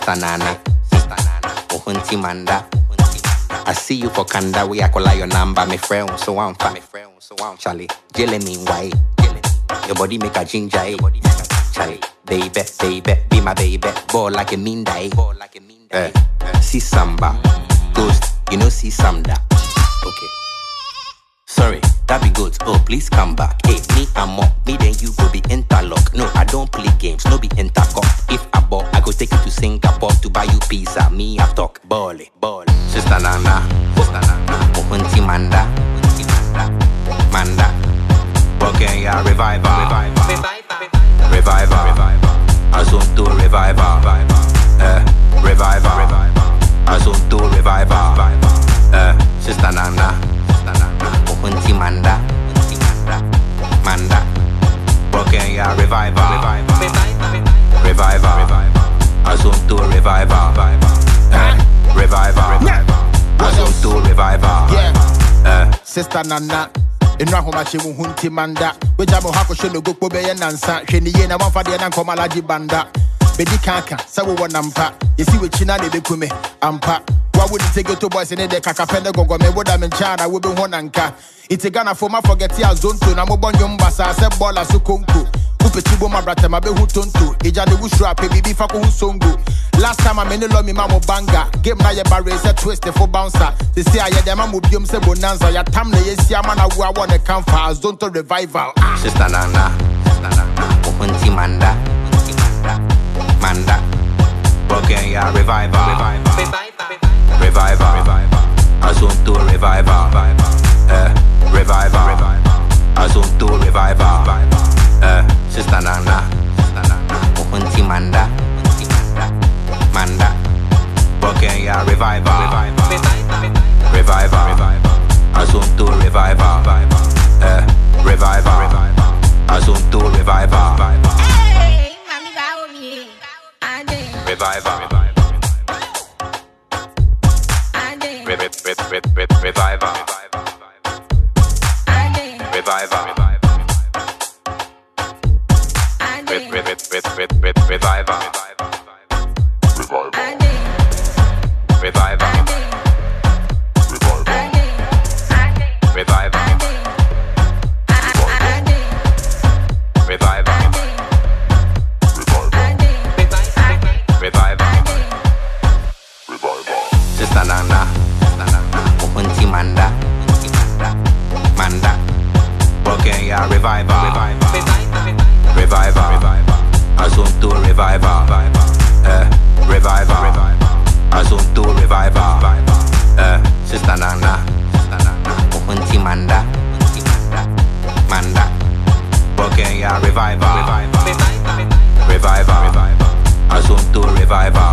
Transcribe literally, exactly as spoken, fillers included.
Sister Nana, Sister Nana, Ohunti Manda. I see you for Kanda, we call your number, my friend, so I'm fat, my friend, so I'm Charlie. Jelly me why? Your body make a ginger, eh? Charlie, baby, baby, be my baby, ball like a mean die, ball like a mean die. Uh, see samba, ghost, you know see samba. Okay. Sorry, that be good. Oh, please come back. Hey, me and more, me then you go be interlock. No, I don't play games, no be intercom. If I bought, I go take you to Singapore to buy you pizza. Me I talk, ball, ball. Sister Nana, Sister Nana, Ohunti Manda, Manda, Broken ya revival, revival, revival, Azunto revival, eh, revival, Azunto revival, eh, Sister Nana, Sister Nana, Ohunti Manda, Manda, Broken ya revival, revival, Azunto revival, eh, revival, Azunto revival, yeah, Sister Nana. Inra homa che mu hunti manda we jamo hako shelo gokpo be ye nansa hweni ye na wanfa de na nkoma laji banda bedi kanka sa wo nampa yesi we china de bekume ampa wa would take to boys in the kaka pende gongo me woda men chana we be honanka ite Ghana for ma forget ya zonto na mo bonyo mbasa se bola su konko upe chibo ma brata ma be hu tonto eja de wushu ape bibi fa ko hu songo. Last time I made lo me mamo banga. Game na ye barre se twist for bouncer. They say I dem am obiom se bonanza. Ya tam na ye sia man na wo a won e kan fa zonto revival. Sister Nana, Sister Nana, Ohunti Manda, Manda, Broken ya revival, revival, revival, Azunto revival, eh, revival, Azunto revival, eh, Sister Nana, Sister Nana, Ohunti Manda. Manda, Broken ya revival, revival, Azunto revival, eh, revival, Azunto revival, hey, mami ba omi, ade, revival, ade, revival, ade, revival, ade, revival. Revival, revival, revival, revival, revival, Sister Nana, Ohunti Manda, Manda, Broken ya revival, revival, Azunto revival, eh, revival, Azunto revival, eh, Sister Nana, Ohunti Manda, Manda, Broken ya revival, revival, Azunto revival.